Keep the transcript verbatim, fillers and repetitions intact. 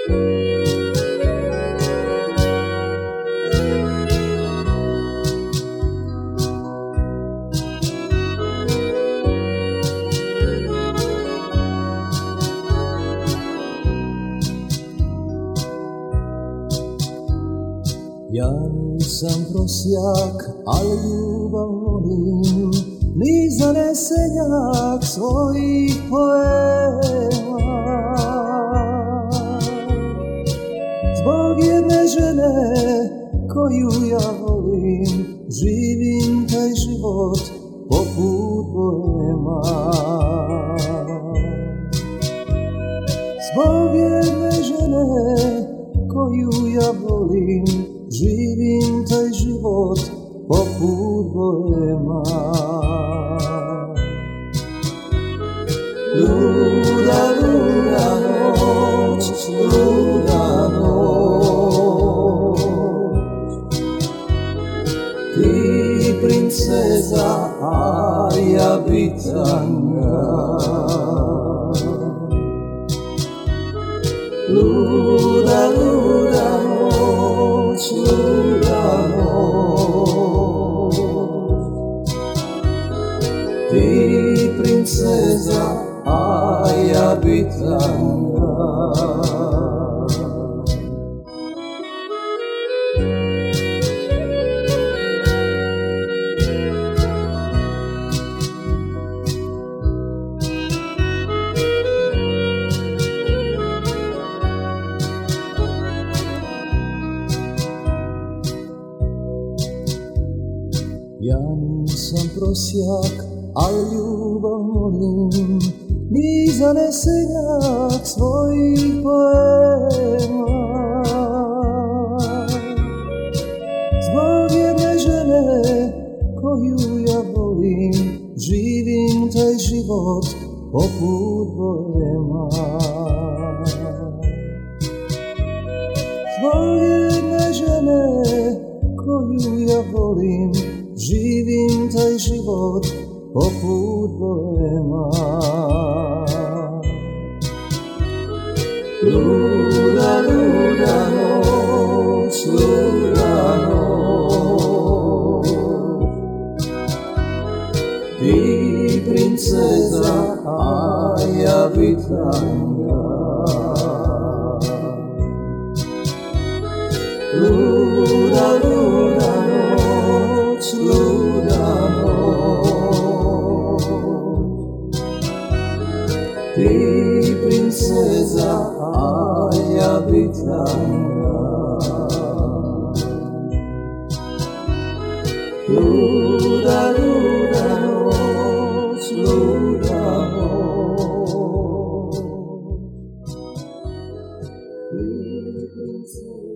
Ja nisam prosjak, ali ljubav volim, ni zanesenjak svojih poema. Zbog jedne žene koju ja volim, živim taj život poput boema. Zbog jedne žene koju ja volim, živim taj život poput boema. Luda, luda noć, luda noć, ti princeza, a ja bitanga. Luda, luda noć, luda noć, ti princeza, a ja bitanga. Ja nisam prosjak, ali ljubav molim, ni zanesenjak svojih poema. Zbog jedne žene koju ja volim, živim taj život poput boema. Zbog jedne žene koju ja volim, živim taj život poput boema. Luda, luda noć, luda noć, ti princeza, a ja bitanga. Luda, luda noć, luda noć, ti princeza, a ja bitanga. Luda, luda noć, luda noć, ti princeza.